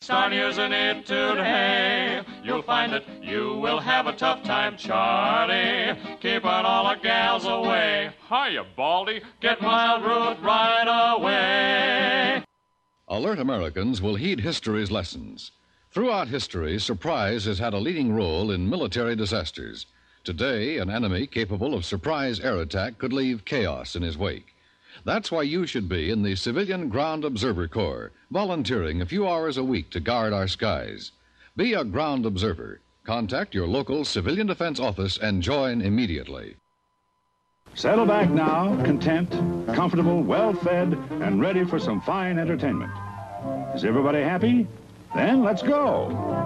start using it today. You'll find that you will have a tough time, Charlie, keeping all the gals away. Hiya, Baldy, get Wild Root right away. Alert Americans will heed history's lessons. Throughout history, surprise has had a leading role in military disasters. Today, an enemy capable of surprise air attack could leave chaos in his wake. That's why you should be in the Civilian Ground Observer Corps, volunteering a few hours a week to guard our skies. Be a ground observer. Contact your local civilian defense office and join immediately. Settle back now, content, comfortable, well-fed, and ready for some fine entertainment. Is everybody happy? Then let's go.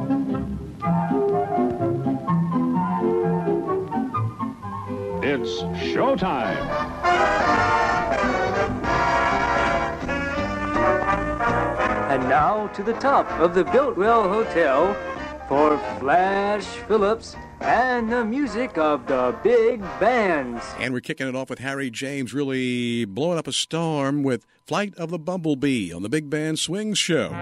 It's showtime. And now to the top of the Biltwell Hotel for Flash Phillips and the music of the big bands. And we're kicking it off with Harry James really blowing up a storm with Flight of the Bumblebee on the Big Band Swings Show.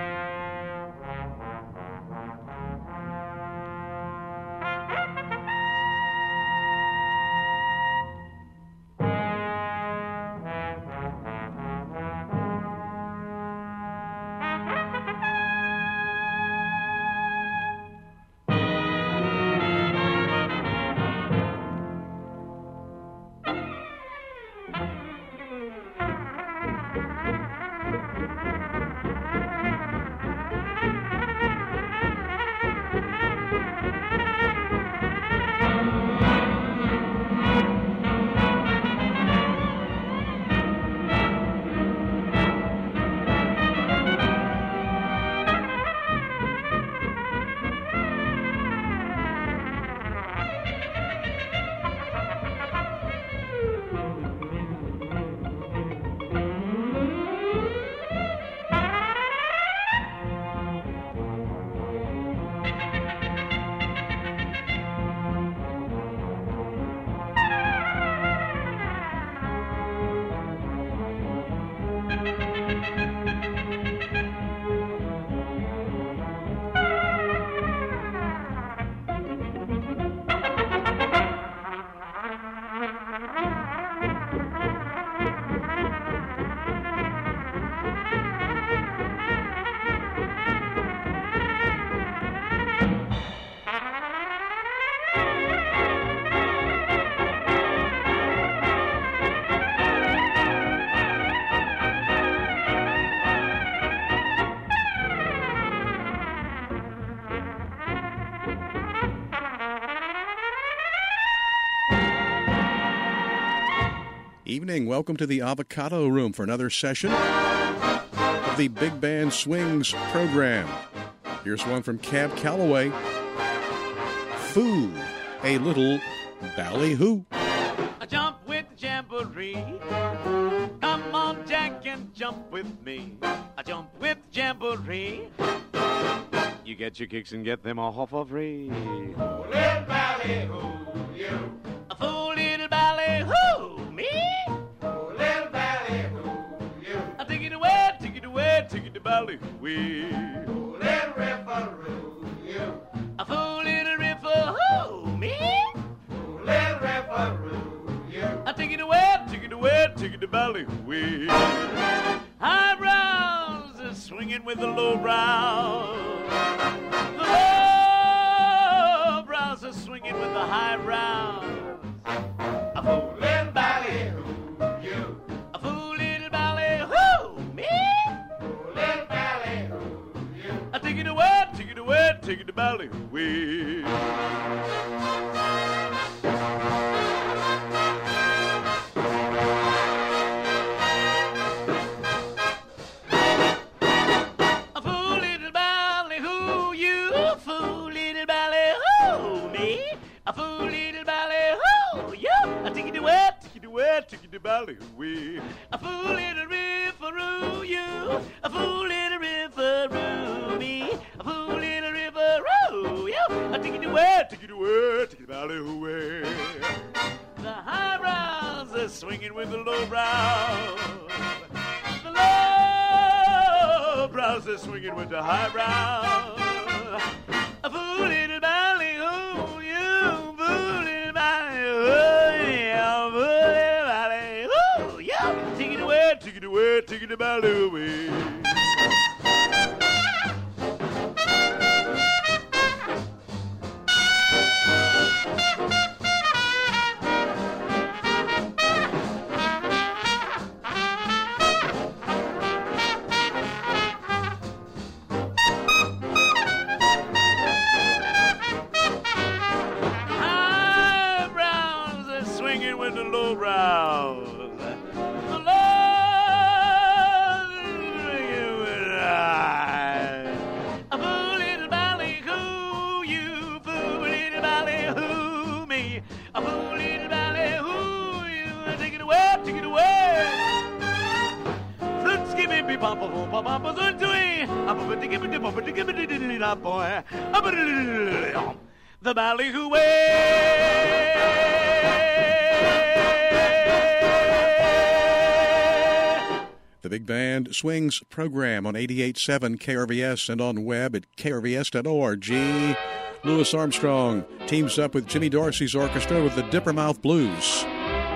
Evening. Welcome to the Avocado Room for another session of the Big Band Swings program. Here's one from Cab Calloway. Foo, a little ballyhoo. I jump with the jamboree. Come on, Jack, and jump with me. I jump with the jamboree. You get your kicks and get them all for free. Oh, little ballyhoo, you. A fool little ballyhoo, me. Oh, little ballyhoo, you. I take it away, take it away, take it to ballyhoo. Oh, little ripperoo, you. A fool little ripperoo, me. Oh, little ripperoo, you. I take it away, take it away, take it to ballyhoo. Highbrows are swinging with the lowbrows. The lowbrows are swinging with the highbrows. A fool little ballyhoo, you. A fool little ballyhoo, me. Oh, little ballyhoo, you. I take it away, take it away, take it to ballyhoo. A fool little ballyhoo, you. I take it away, take it away, take it to ballyhoo. A fool little ripperoo, you. A fool little ripperoo, me. A fool little ripperoo, you. I take it away, take it away, take it to ballyhoo. The highbrows are swinging with the lowbrows. The lowbrows are swinging swinging with the highbrow. A fool little ballyhoo, you fool little ballyhoo, yeah, fool little ballyhoo, yeah. Take it away, take it away, take it ballyhoo away. The ballyhoo way. The Big Band Swings program on 88.7 KRVS and on web at krvs.org. Louis Armstrong teams up with Jimmy Dorsey's orchestra with the Dippermouth Blues.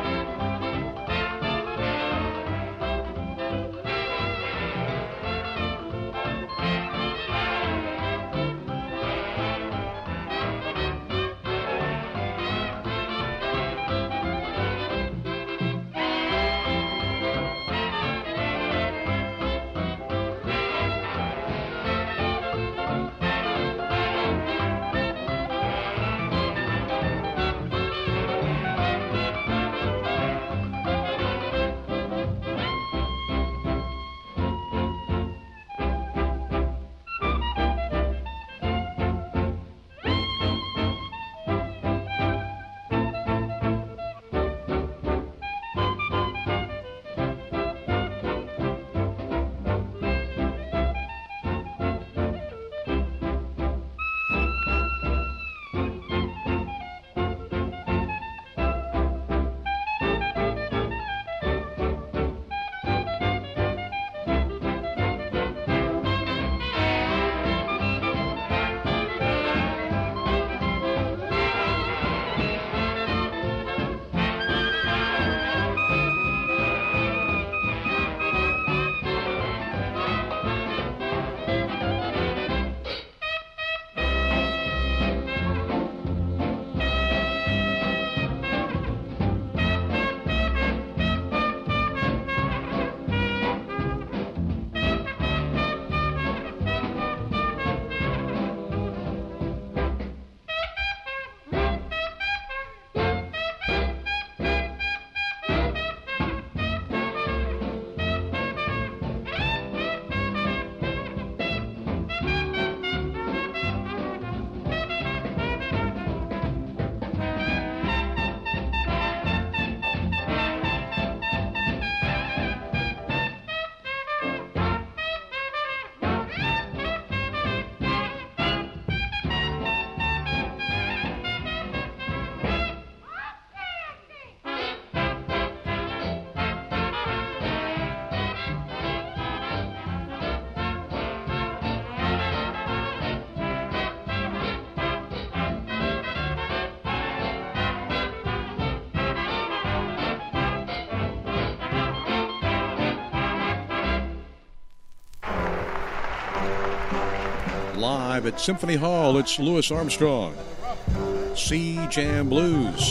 Live at Symphony Hall, it's Louis Armstrong. Sea Jam Blues.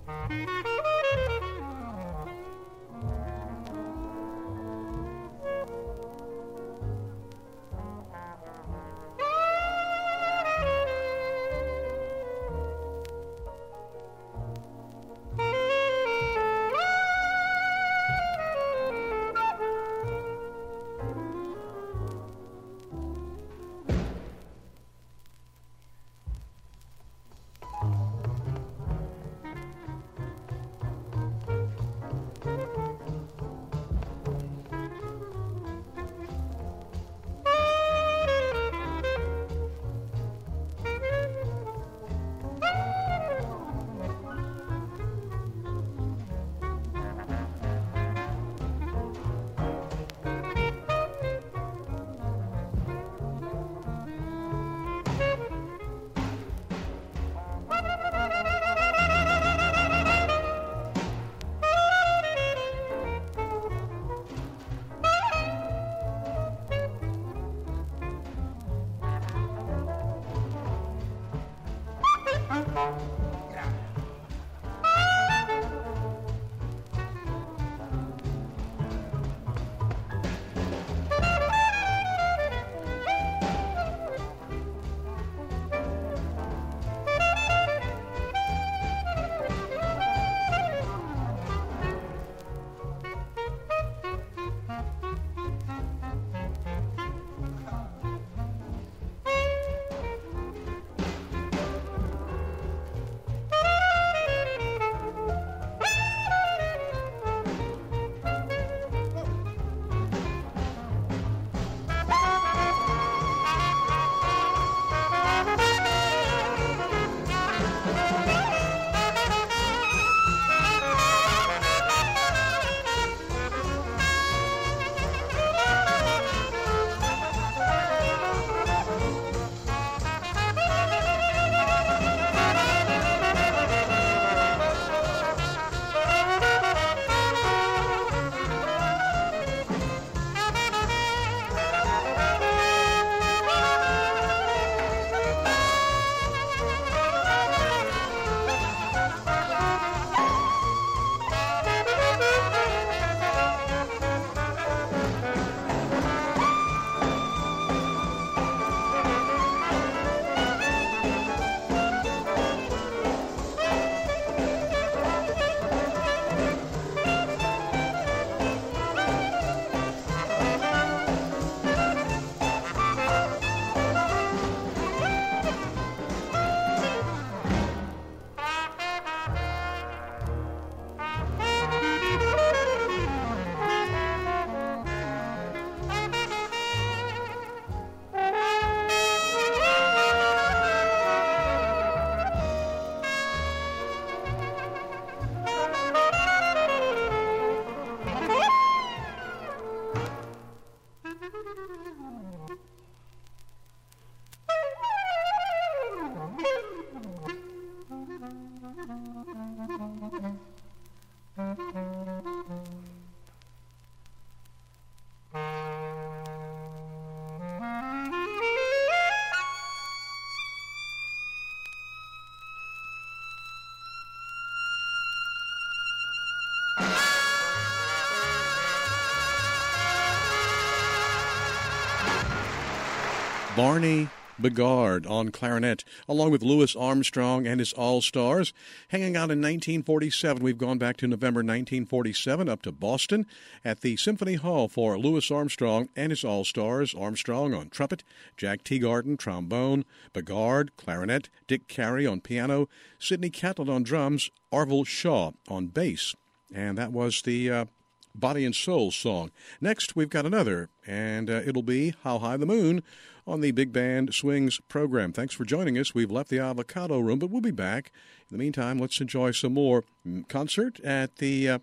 Barney Bigard on clarinet, along with Louis Armstrong and his All-Stars. Hanging out in 1947, we've gone back to November 1947 up to Boston at the Symphony Hall for Louis Armstrong and his All-Stars. Armstrong on trumpet, Jack Teagarden, trombone, Bigard, clarinet, Dick Carey on piano, Sidney Catlett on drums, Arvell Shaw on bass. And that was the Body and Soul song. Next, we've got another, and it'll be How High the Moon on the Big Band Swings program. Thanks for joining us. We've left the Avocado Room, but we'll be back. In the meantime, let's enjoy some more concert at the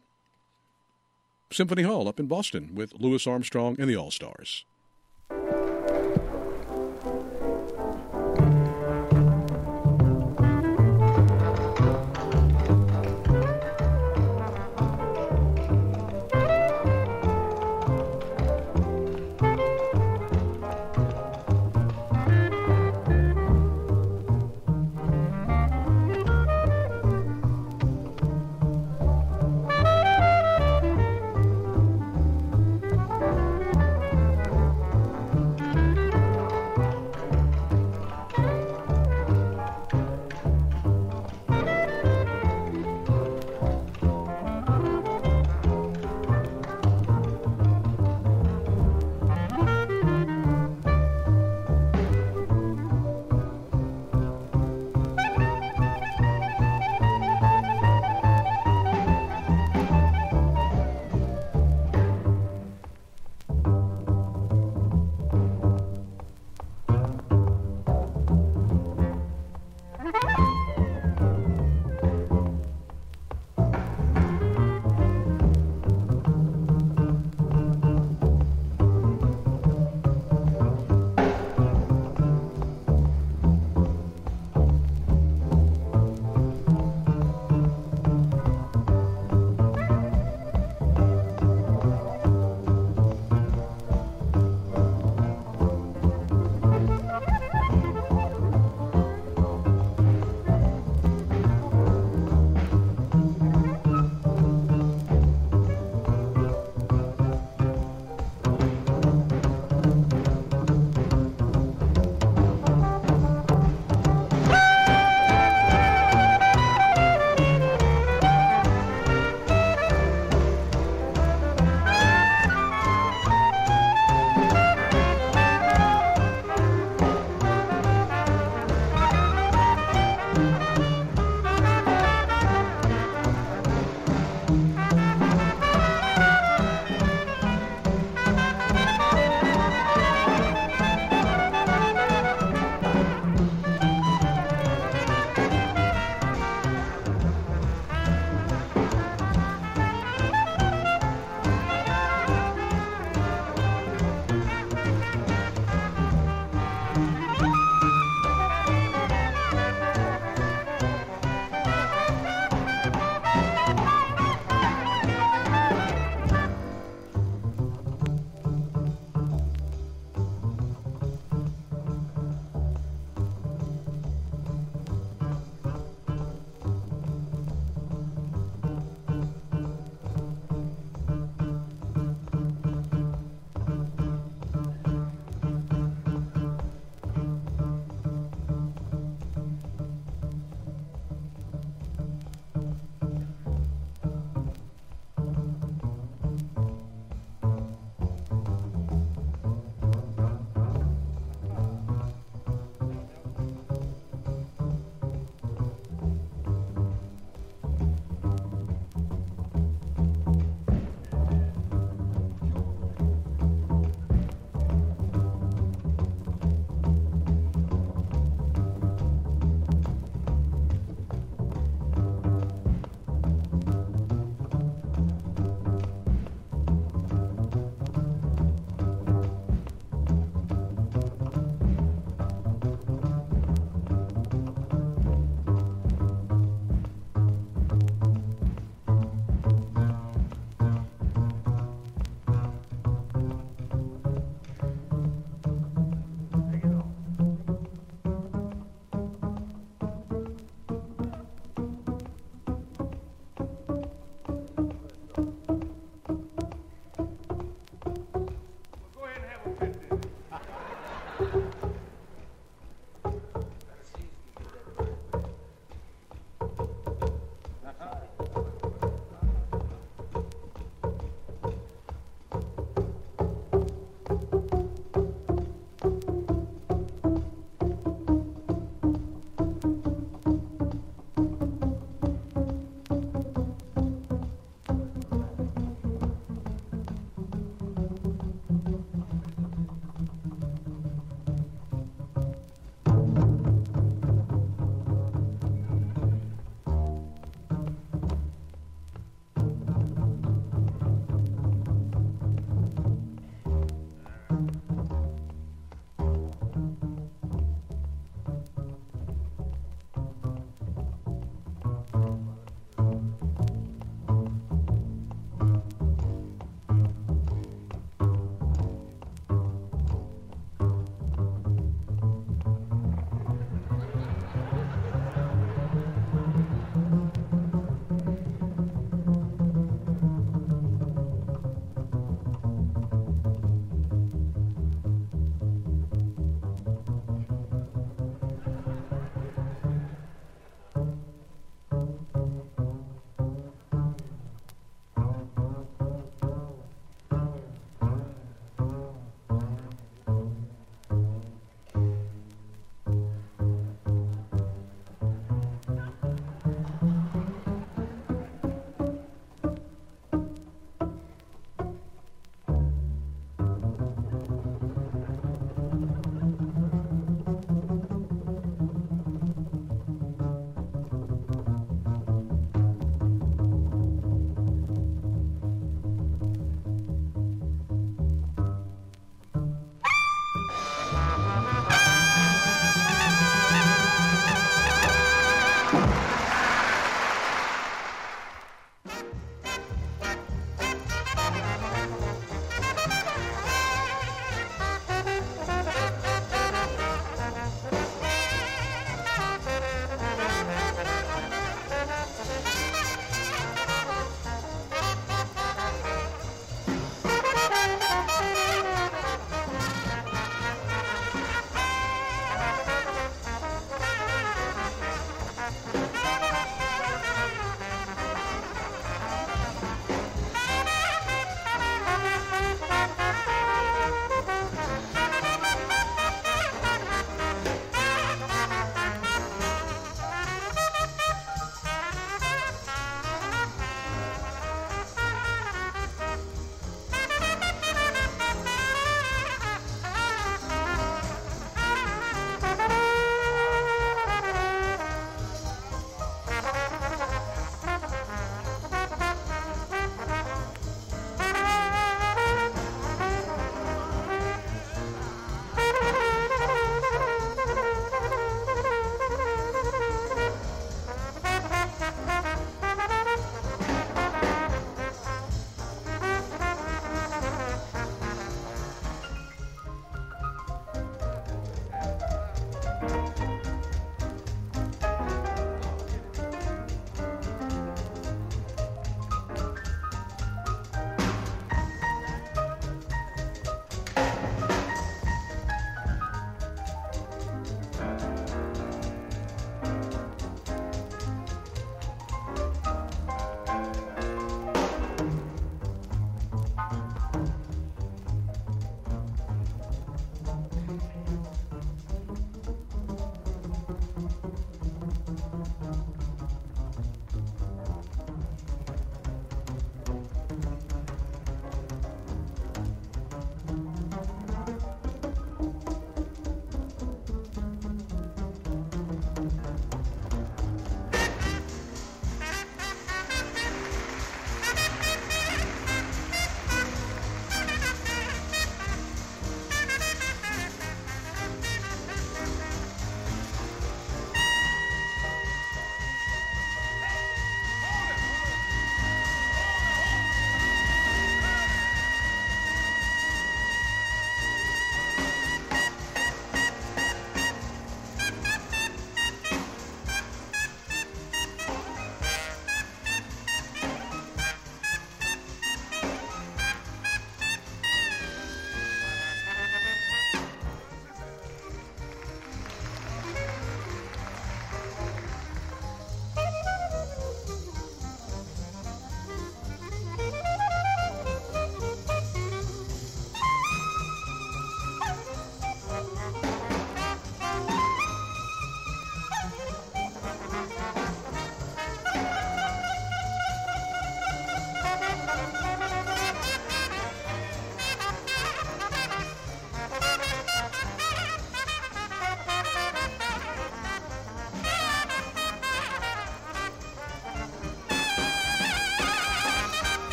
Symphony Hall up in Boston with Louis Armstrong and the All-Stars.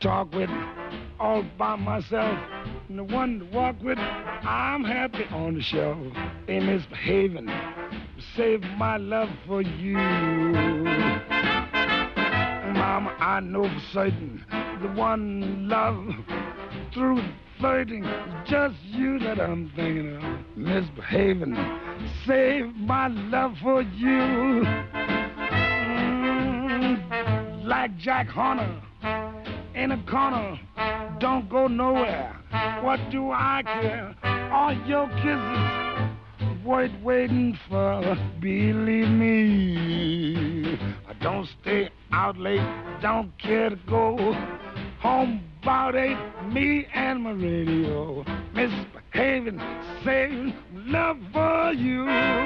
talk with all by myself. And the one to walk with, I'm happy on the shelf. Ain't misbehaving, save my love for you. Mama, I know for certain the one love through the flirting is just you that I'm thinking of. Misbehaving, save my love for you. Like Jack Horner in a corner, don't go nowhere. What do I care? All your kisses worth waiting for. Believe me, I don't stay out late, don't care to go home about 8. Me and my radio, misbehaving, saving love for you.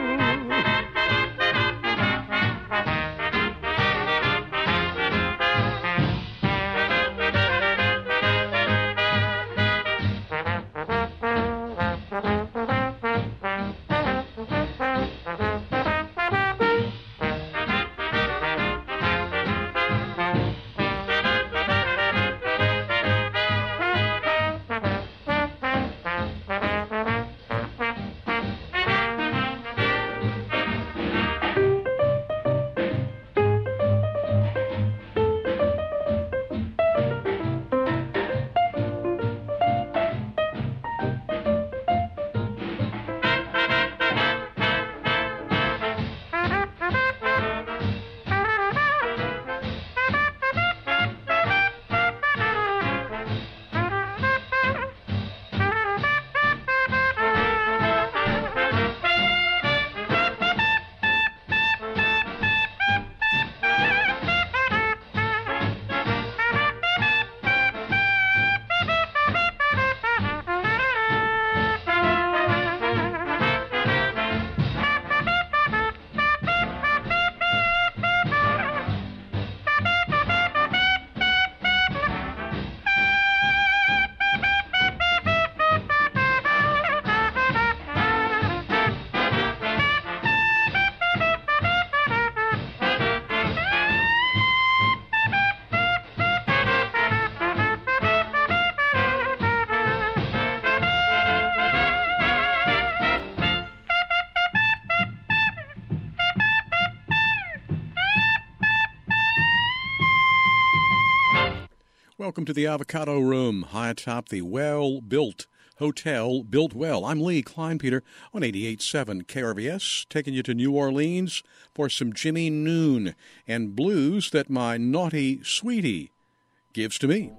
Welcome to the Avocado Room, high atop the well-built hotel, built well. I'm Lee Kleinpeter on 88.7 KRVS, taking you to New Orleans for some Jimmy Noon and blues that my naughty sweetie gives to me.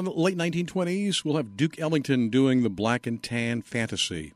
the late 1920s, we'll have Duke Ellington doing the Black and Tan Fantasy.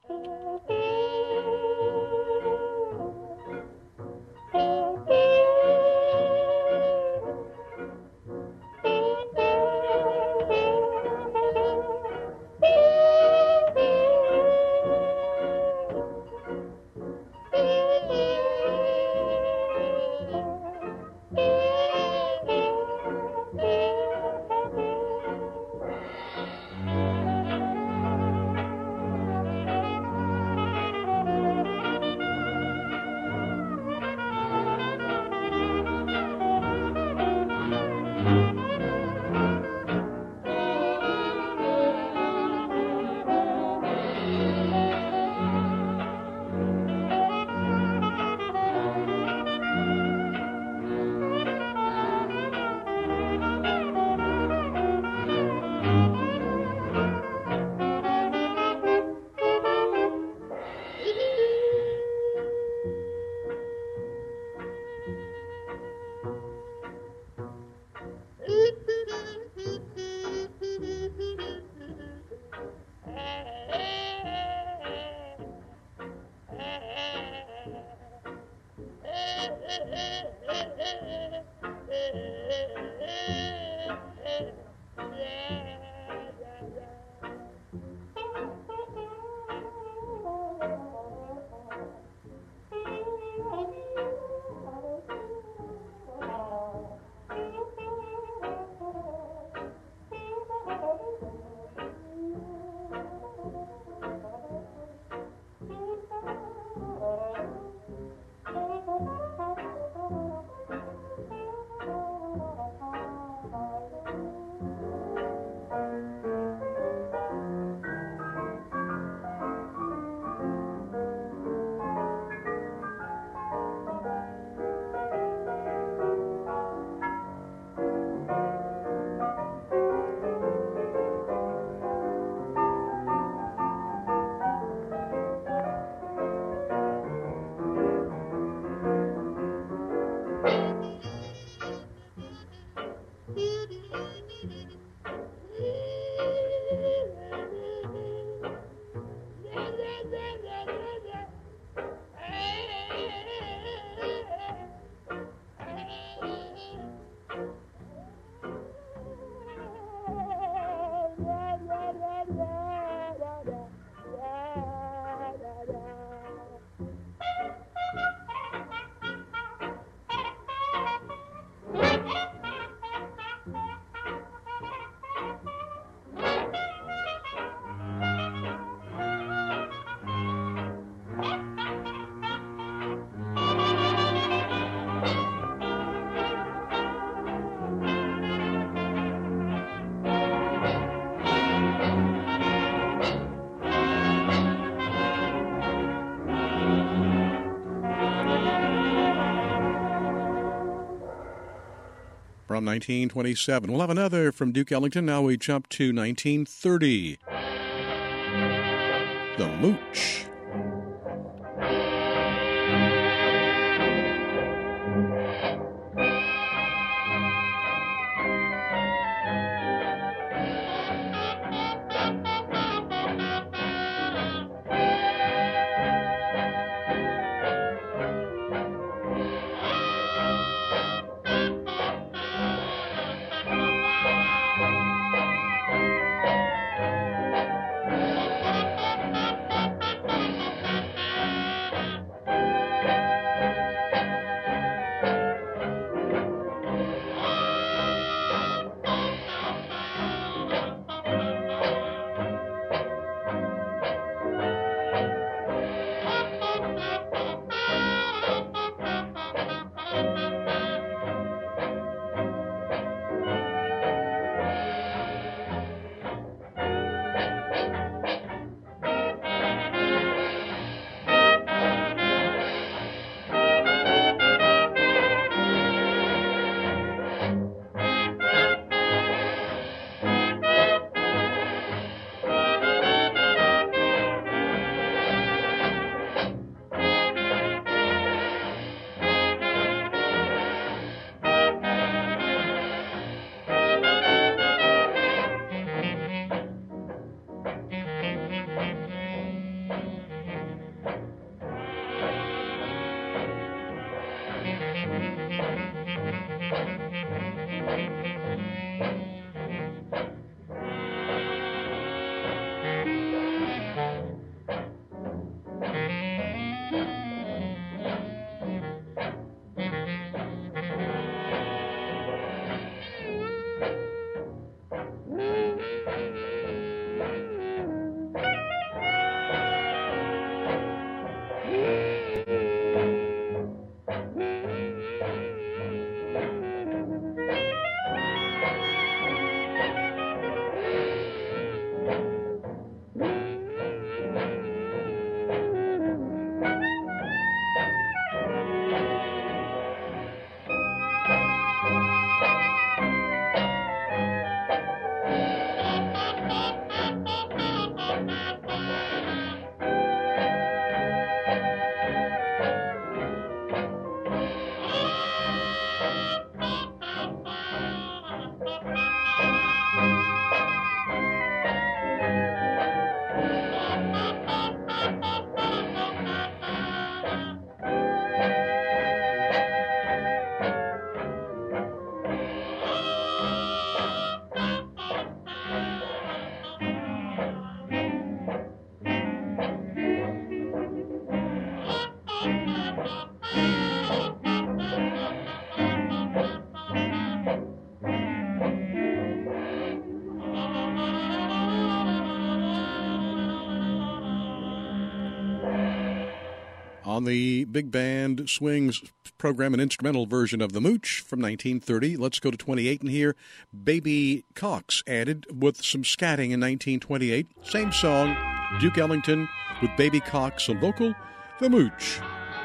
From 1927. We'll have another from Duke Ellington. Now we jump to 1930. The Mooch. on the Big Band Swings program, an instrumental version of The Mooch from 1930. Let's go to 28 and hear Baby Cox added with some scatting in 1928. Same song, Duke Ellington with Baby Cox on vocal, The Mooch.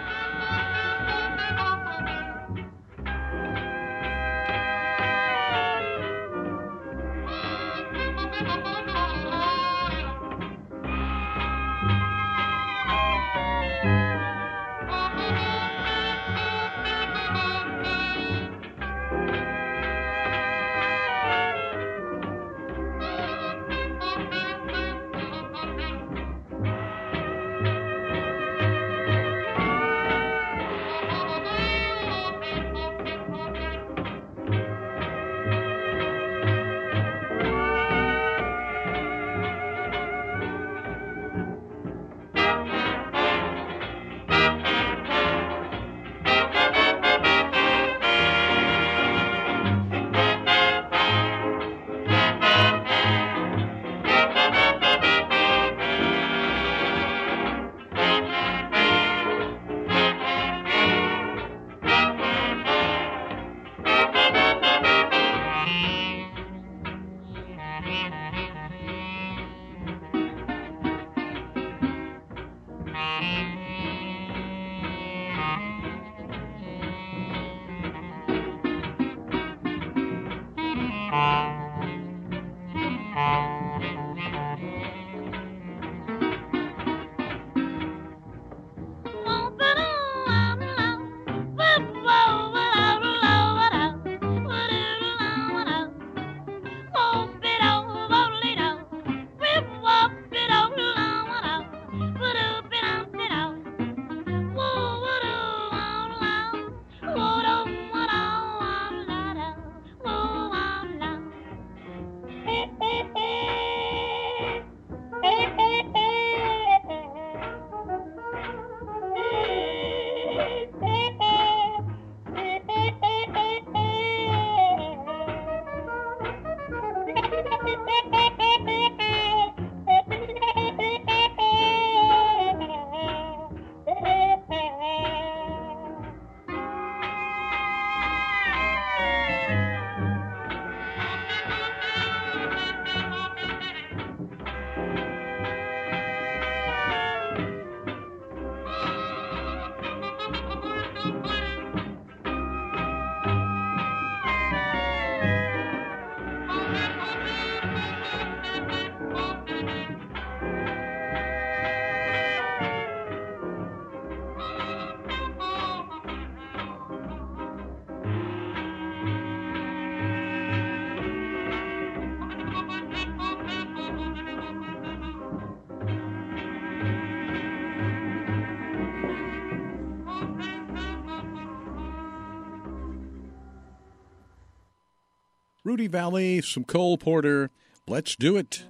Rudy Valley, some Cole Porter. Let's do it.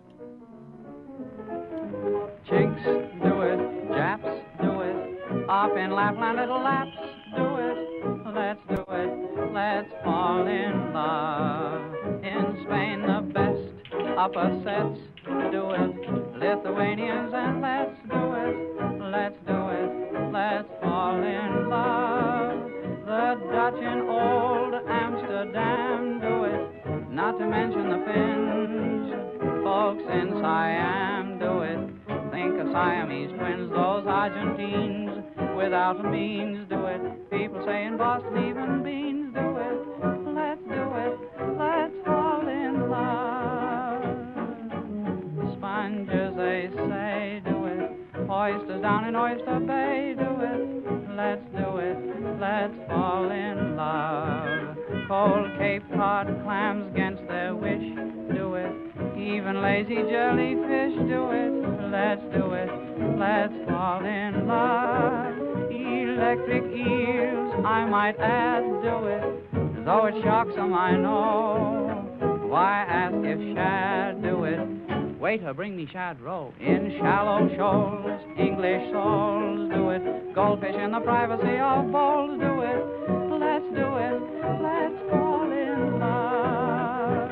Chinks do it, Japs do it, off in Lapland little Laps do it, let's do it, let's fall in love. In Spain the best upper sets do it, Lithuanians and let's do it, let's do it, let's fall in love. The Dutch in old Amsterdam do it, not to mention the Finns, folks in Siam do it. Think of Siamese twins, those Argentines without means do it. People say in Boston even beans do it. Let's do it, let's fall in love. Sponges they say do it, oysters down in Oyster Bay do it. Let's do it, let's fall in love. Cold Cape Cod clams against their wish do it. Even lazy jellyfish do it. Let's do it, let's fall in love. Electric eels, I might add, do it. Though it shocks them, I know. Why ask if shad do it? Waiter, bring me shad roe. In shallow shoals, English souls do it. Goldfish in the privacy of bowls do it. Let's do it, let's fall in love.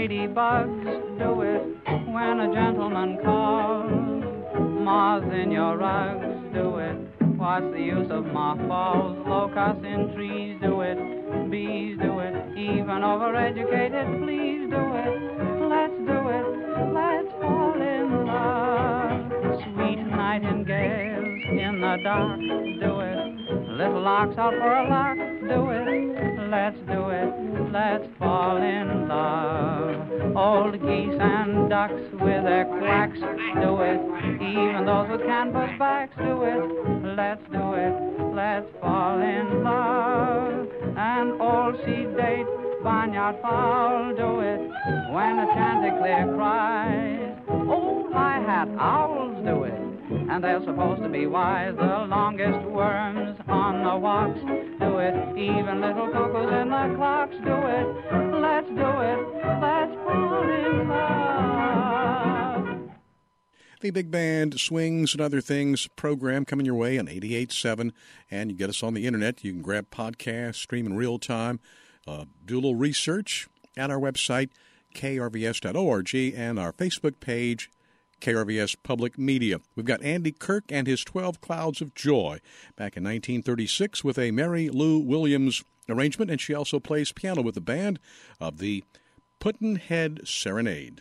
ladybugs, do it when a gentleman calls. Moths in your rugs, do it. What's the use of mothballs? Locusts in trees, do it. Bees, do it. Even overeducated, please do it. Let's do it. Let's fall in love. Sweet nightingales in the dark, do it. Little larks out for a lark, do it. Let's do it. Let's fall in love. Old geese and ducks with their quacks, do it. Even those with canvas backs, do it. Let's do it. Let's fall in love. And old sedate barnyard fowl, do it. When the chanticleer cries, oh, my hat, owls do it. And they're supposed to be wise, the longest worms on the walks, do it. Even little cuckoos in the clocks, do it. Let's do it. Let's fall in love. The Big Band Swings and Other Things program coming your way on 88.7, and you get us on the internet. You can grab podcasts, stream in real time, do a little research at our website, krvs.org, and our Facebook page, KRVS Public Media. We've got Andy Kirk and his 12 Clouds of Joy back in 1936 with a Mary Lou Williams arrangement, and she also plays piano with the band of the Pudd'nhead Serenade.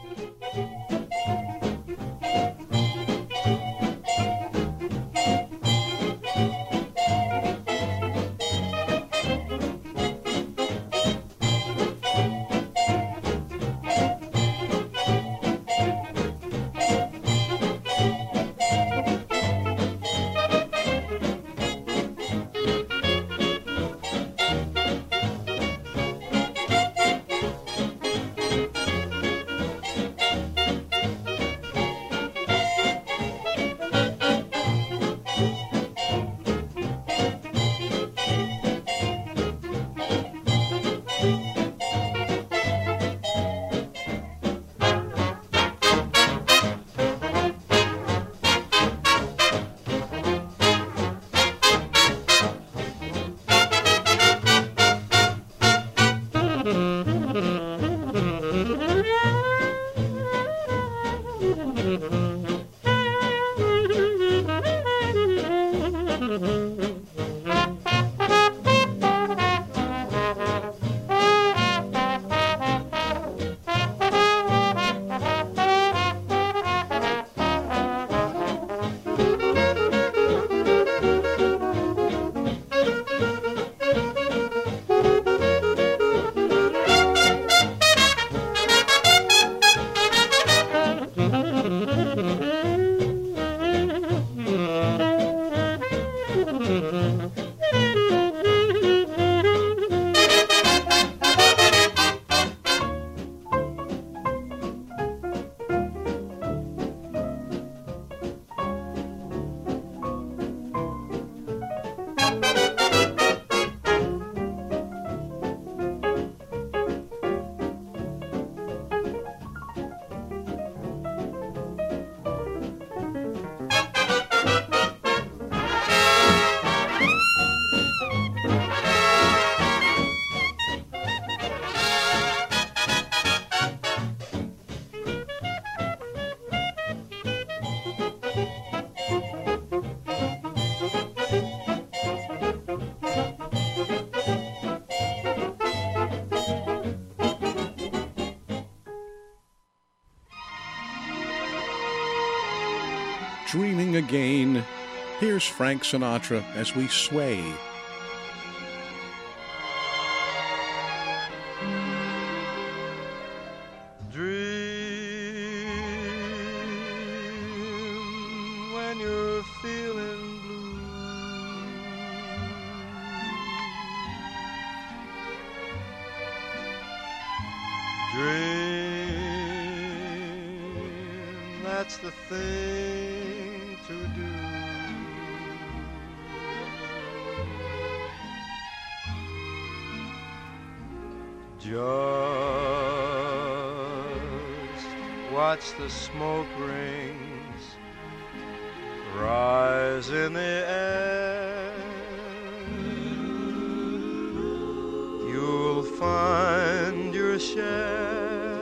Dreaming Again. Here's Frank Sinatra as we sway. Dream when you're feeling blue. Dream, that's the thing to do. Just watch the smoke rings rise in the air. You'll find your share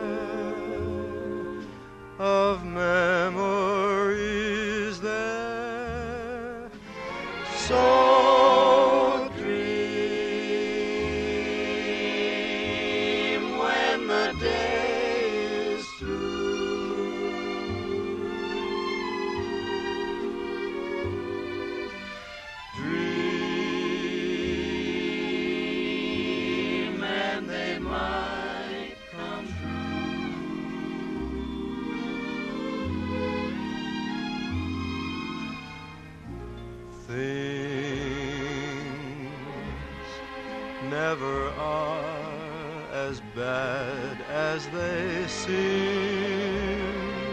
never are as bad as they seem.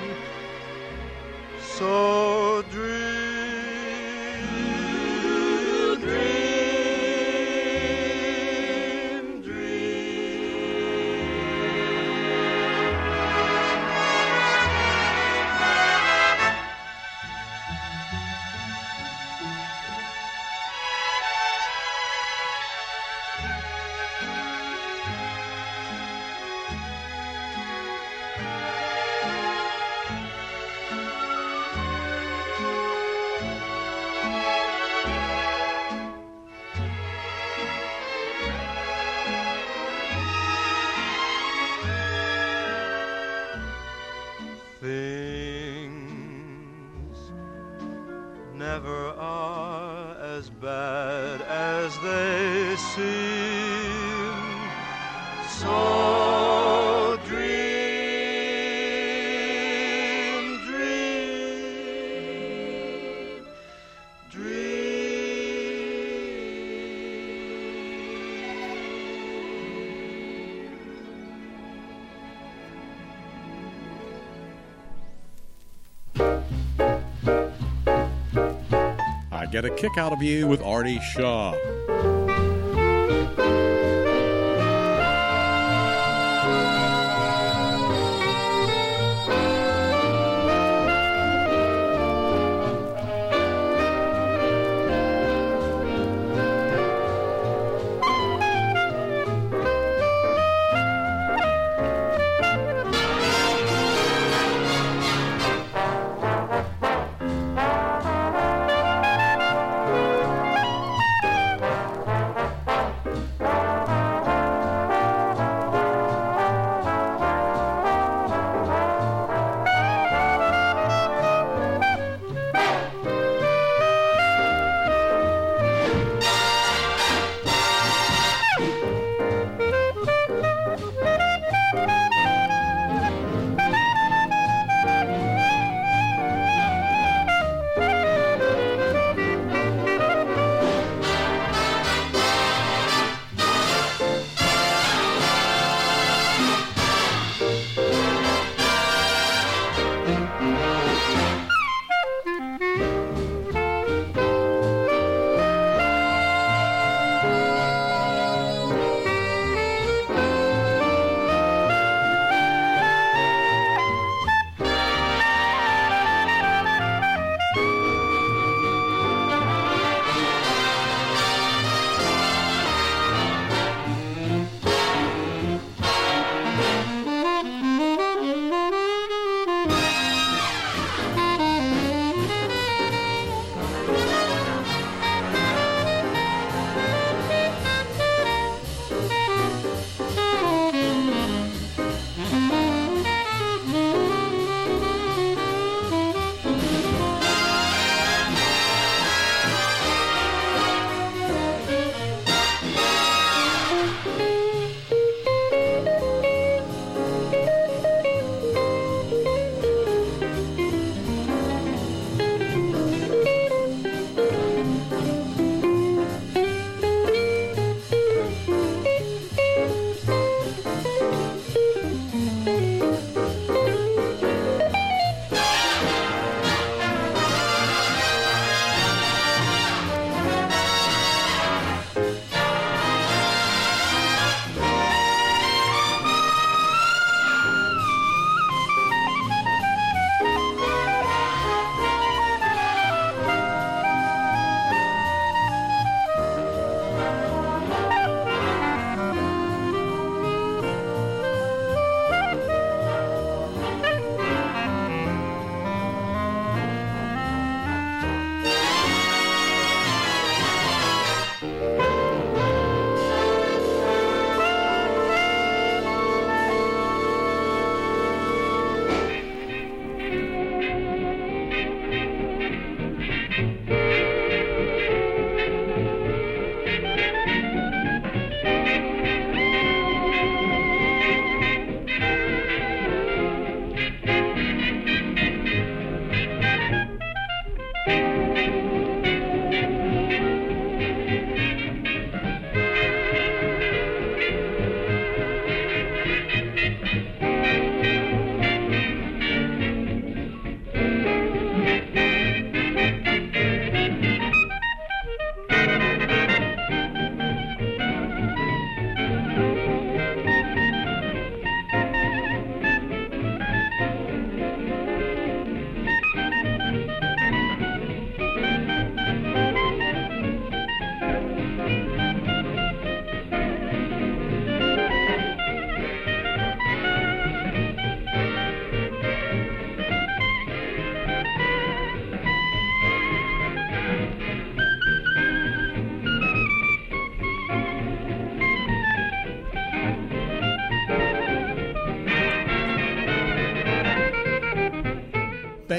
So dream, dream, things never are as bad as they seem. So dream, dream, I Get a Kick Out of You with Artie Shaw.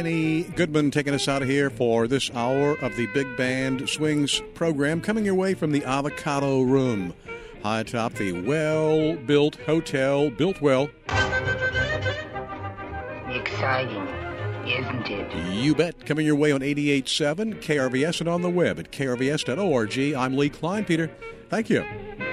Danny Goodman taking us out of here for this hour of the Big Band Swings program, coming your way from the Avocado Room, high atop the well-built hotel, built well. Exciting, isn't it? You bet. Coming your way on 88.7 KRVS and on the web at krvs.org. I'm Lee Klein, Peter. Thank you.